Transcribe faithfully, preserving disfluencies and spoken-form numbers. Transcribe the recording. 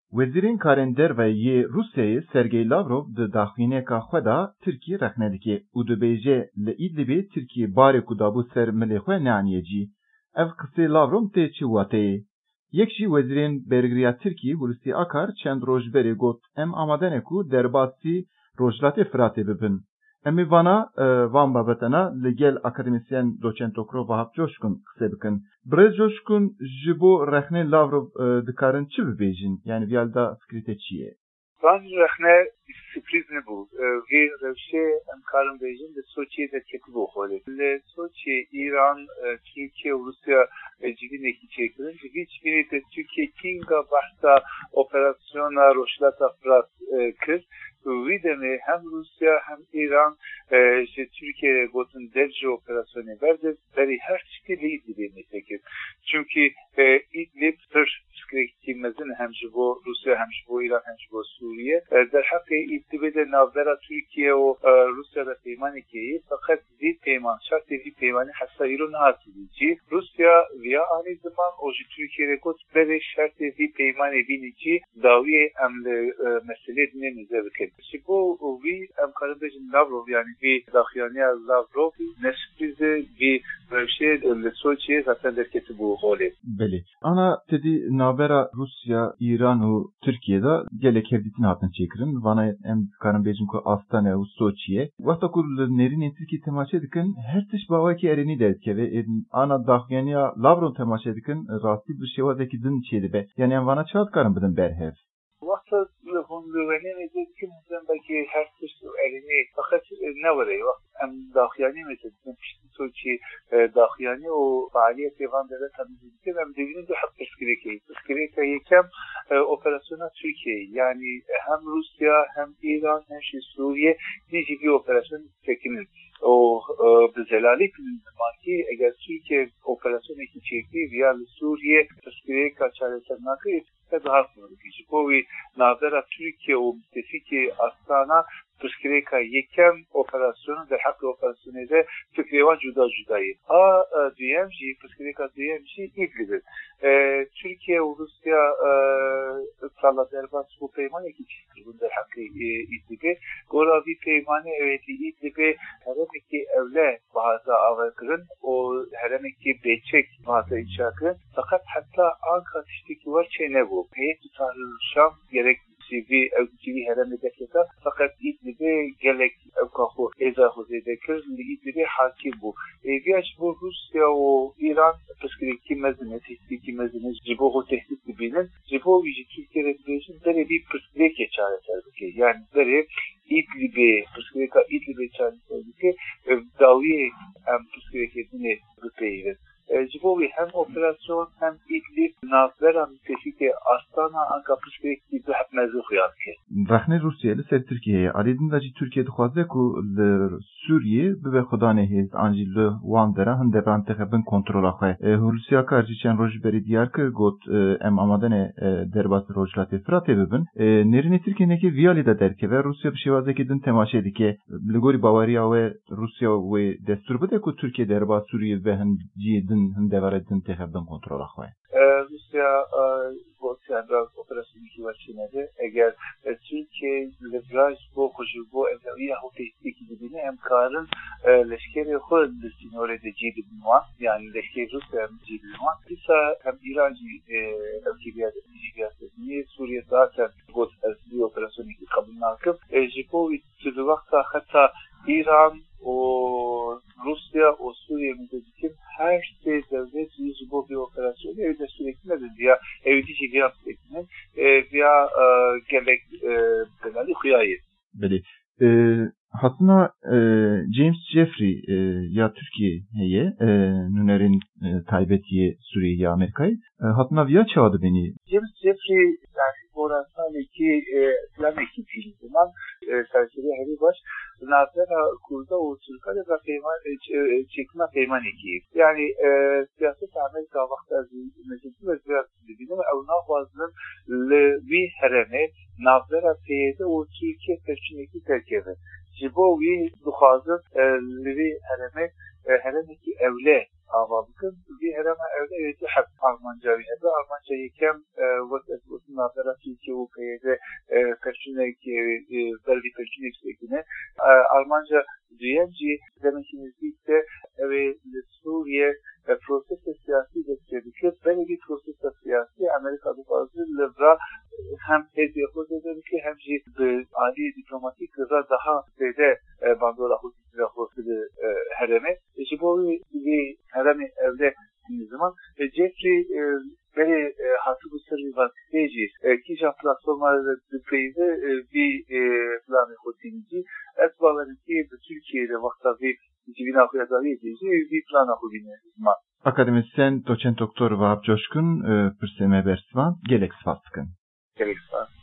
Wezîrên Karên Derve yê Rusyayê Sergey Lavrov di daxuyîneka xwe de Tirkiye rexne dike û dibêje li Îdlibê Tirkiye barê ku dabû ser milê xwe neaniye cî. Ev qisê Lavrov tê çi wateyê? Yek jî Wezîrên Bergiriya Tirkiyê Hulusi Akar çend roj berê got em amade ne ku derbasî Rojhilatê Firatê bibin. Em ê vana van babetena li gel akademisyen doçent doktor Vahap Coşkun qise bikin. Birêz Coşkun ji bo rexnê Lavrov dikarin çi bibêjin? Yani vîya da fikrî te çi ye? Van rexne sürpriz nebû. Vê rewşê em karin bêjin li Soçiyê derketibû xolê. Li Soçiyê İran, Tirkiye û Rusya civînekî çêkirin. Ji vî civînê de Tirkiye kînga behsa operasyona Rojhilata Firat kir. Wî demê hem Rusya hem İran ji Tirkiye gotin derc operasyonê berdin berî her tiştî li Îdlibê nêtekir. Çünkü İdlib pir piştgirêkî mezin hem ji bo Rusya hem ji bo İran hem ji bo Suriye. Derheqê Îdlibê de navbera Tirkiye û Rusya da peymanekî ye fakat vî peyman şartê vî peymanê hesa îro nehatibû cî. Rusya viya anî ziman û ji Tirkiye got berê şartê vî peymanê bînî cî dawiyê em li meselê dinê nîze bikin. Ji bo wî em karin bêjin Lavrov yani vî daxuyaniya Lavrov ne sürprizê vî rewşê li Soçiyê zaten derketibû xolê. Belê. Ana tedî navbera Rusya, İran û Tirkiye'de gelek hevdîtin hatin çêkirin. Vana em karin bêjin ku Astane û Soçiyê. Wexta ku li nêrînên Tirkiye temaşe dikin, her tişt bawekî erenî derdikeve. Ana daxuyaniya Lavrov temaşe dikin, rastî bir şêwazekî din çê dibe. Yani em vana çi hat karin bidin berhev? Wexta li hûn li wenê mêze dikin hûn belkî her tişt erenî fakat ne were em daxuyanî mêze dikin piştî Soçiyê daxuyanî û faaliyetê van devleta mêze dikin em dibînin du heq pirsgirêkê. Pirsgirêka yekem operasyona Tirkiye yani hem Rusya hem İran hem jî Suriye dijî vî operasyonê çekinin. O bi zelalî kirin zimankî eger Tirkiye operasyonekî çêkî viya li Suriye pirsgirêka çareser nakir daha sonra ji bo wî navbera Tirkiye û müttefikê Astana pirsgirêka yekem operasyonu derheqê operasyonê de fikrê wan cuda cuda ye. A duyem jî pirsgirêka duyem jî İdlibê. Tirkiye û Rusya sala derbas bu peymanekî çêkirin derheqê İdlibê. Gora vî peymanê evêtî İdlibê heremekî evle bahaza avekirin û heremekî bêçek bahaza inşa kirin. Fakat hatta anka tiştekî war çê nebû. Heyetî Tahrir Şam gerek vî evcîvî heremê derketa fakat İdlibê gelek evka xwe êza xwe zêde kir li Îdlibê hakîm bû. Êviya ji bo Rusya û İran pirsgirêkî mezin e, tehdîtkî mezin e ji bo xwe tehdît dibînin. Ji bo wî jî Tirkiye re dibêjin berê vî pirsgirêkê çareser bike. Yani berê İdlibê pirsgirêka İdlibê çareser bike dawiyê em pirsgirêkê dinê bipeyivin. Ji bo wî hem operasyon hem İdlib navbera müttefikê Astana anka pirsgirêkî du heq mezin xuya dike. Rexnê Rusyayê li ser Tirkiyeyê alîdin de jî Tirkiye dixwaze ku li Sûriyê bibe xudanê hêz an jî li wan dera hin devran texebin kontrola xwe. Hulusi Akar jî çend roj berî diyar kir got em amade ne derbasî Rojhilatê Firatê bibin. Nêrînê Tirkiyeyê vî alî de derkeve Rusya bi şêwazekî din temaşe dike. Li gorî baweriya we Rusya wê destur bide ku Tirkiye derbas Sûriyê ve hin ciyê din hin devare din texebin kontrola xwe. Rusya bu tiyatro operasyoneki başçıları eğer Türkiye levraj bu koşu bu evliya hukukiki gibi ne emkarın leşkeri hud sinore de ciddi var yani leşkeri Rusya ciddi var. Ise hem İrancı evkiliyat niye Suriye zaten bu asli operasyoneki kabul nakıp jipo tüzü vakta hatta İran o Rusya o Suriye müddetin her şey devlet yüzü bu bir operasyon evde sürekli nedir ya evdici bir yaptıkının veya gerek genelde hıyayı. Beli. Hatta James Jeffrey ya Türkiye heye nünerin taybetiye Suriye Amerika'yı hatta via çağırdı beni. James Jeffrey yani orasındaki plan ekibi zaman serseri heri baş Nazara kurda o Türkiye'de de peyman çekme peyman ekibi. Yani siyaset Amerika vakti meclisi ve siyaset dediğinde evna bazının bir herene Nazara peyde o Türkiye seçimdeki terkevi. Jibo wî dixwazin li vê heremê heremekî evle avabıkın bir hereme evde evde hep Almanca bir evde Almanca yekem vazet vazet nazara ki o kayede peşine ki belli peşine eksikine Almanca diyenci demekinizlikte ve Suriye proses siyasi destekliyor. Böyle bir proses siyasi Amerika'da bazı levra hem tezgahı dedi ki hem de adi diplomatik levra daha de bandola hukuki hukuki hereme. İşte bu bir hereme evde bir zaman Jeffrey böyle hatı bu sırrı vazgeçici ki platformlarda düzeyde bir planı hukuki etbaları ki Türkiye'de vakti bir iki bin altı bir planı hukuki zaman. Akademisyen doçent doktor Vahap Coşkun, Pırseme Bersvan, Gelek Svaskın. Gelek Svaskın.